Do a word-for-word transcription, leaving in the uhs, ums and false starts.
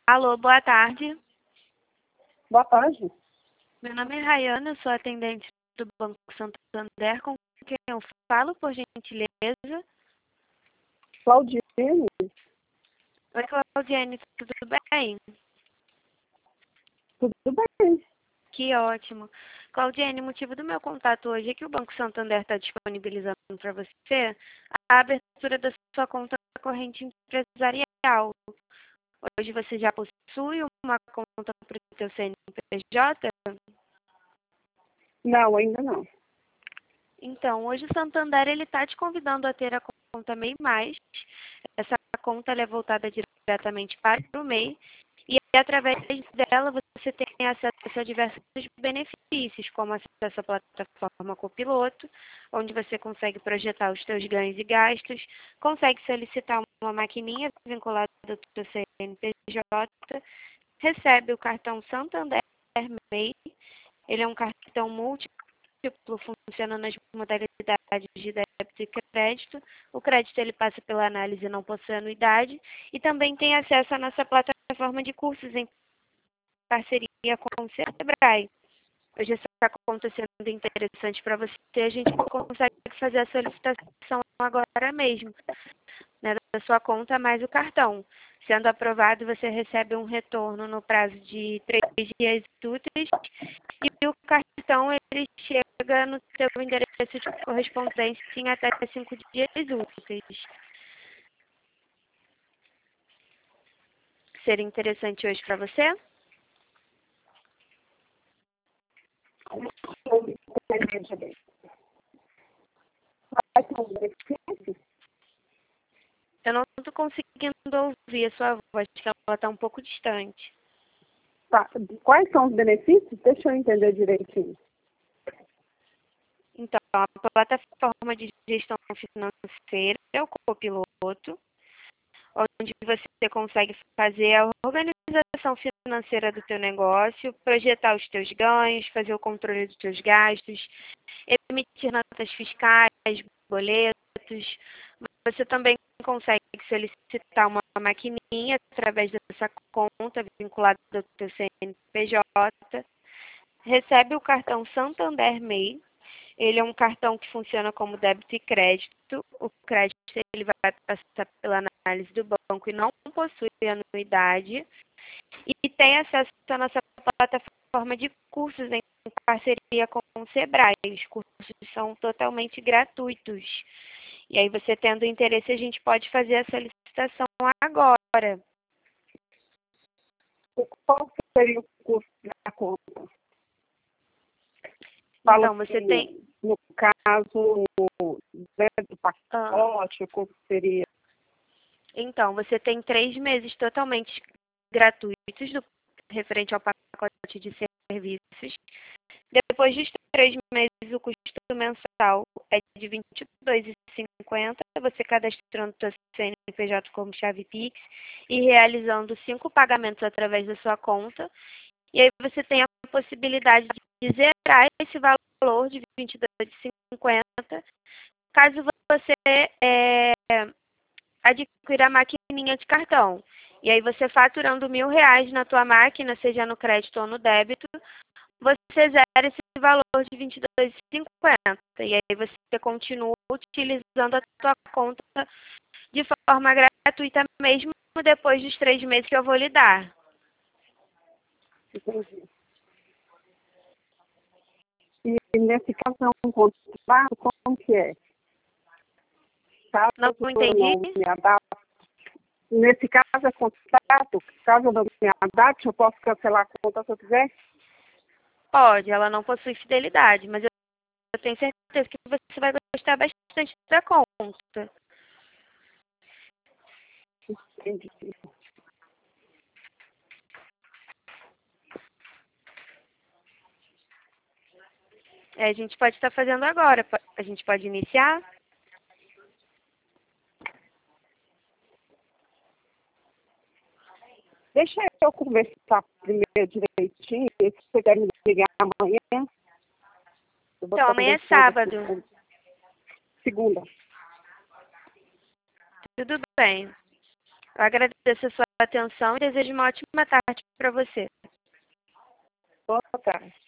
Alô, boa tarde. Boa tarde. Meu nome é Rayana, eu sou atendente do Banco Santander. Com quem eu falo, por gentileza? Claudiane. Oi, Claudiane, tudo bem? Tudo bem? Que ótimo. Claudiane, o motivo do meu contato hoje é que o Banco Santander está disponibilizando para você a abertura da sua conta corrente empresarial. Hoje você já possui uma conta para o seu C N P J? Não, ainda não. Então, hoje o Santander ele está te convidando a ter a conta MEI Mais. Essa conta ela é voltada diretamente para o MEI e através dela você tem acesso a diversos benefícios, como acesso à plataforma Copiloto, onde você consegue projetar os seus ganhos e gastos, consegue solicitar uma maquininha vinculada ao seu C N P J, recebe o cartão Santander MEI, ele é um cartão múltiplo, funciona nas modalidades de débito e crédito. O crédito ele passa pela análise e não possui anuidade. E também tem acesso à nossa plataforma de cursos em parceria com o Sebrae. Hoje essa conta sendo interessante para você, a gente consegue fazer a solicitação agora mesmo, né, da sua conta mais o cartão. Sendo aprovado, você recebe um retorno no prazo de três dias úteis e o cartão ele chega no seu endereço de correspondência em até cinco dias úteis. Seria interessante hoje para você? Vai ter um benefício? Eu não estou conseguindo ouvir a sua voz, que ela está um pouco distante. Tá. Quais são os benefícios? Deixa eu entender direitinho. Então, a plataforma de gestão financeira é o Copiloto, onde você consegue fazer a organização financeira do teu negócio, projetar os teus ganhos, fazer o controle dos teus gastos, emitir notas fiscais, boletos. Você também consegue solicitar uma maquininha através dessa conta vinculada ao teu C N P J, recebe o cartão Santander MEI. Ele é um cartão que funciona como débito e crédito. O crédito ele vai passar pela análise do banco e não possui anuidade. E tem acesso à nossa plataforma de cursos em parceria com o Sebrae. Os cursos são totalmente gratuitos. E aí, você tendo interesse, a gente pode fazer a solicitação agora. Qual seria o custo da conta? Então, você assim, tem... No caso, dentro do pacote, Ah. o custo seria... Então, você tem três meses totalmente gratuitos do, referente ao pacote de serviços. Depois dos três meses, o custo mensal é de vinte e dois reais e cinquenta centavos, você cadastrando o seu C N P J como chave Pix e realizando cinco pagamentos através da sua conta. E aí você tem a possibilidade de zerar esse valor de vinte e dois reais e cinquenta centavos, caso você é, adquira a maquininha de cartão. E aí você faturando mil reais na tua máquina, seja no crédito ou no débito, você zera esse valor de vinte e dois reais e cinquenta centavos. E aí você continua utilizando a tua conta de forma gratuita, mesmo depois dos três meses que eu vou lhe dar. Entendi. E nesse caso é um contrato, como que é? Caso Não eu entendi? não me adapte, nesse caso é contrato, caso eu não me adapte, eu posso cancelar a conta se eu quiser? Pode, ela não possui fidelidade, mas eu tenho certeza que você vai gostar bastante da conta. Entendi. É, a gente pode estar fazendo agora. A gente pode iniciar? Deixa eu conversar primeiro direitinho, se você quer me ligar amanhã. Então, amanhã é sábado. Segunda. Tudo bem. Eu agradeço a sua atenção e desejo uma ótima tarde para você. Boa tarde.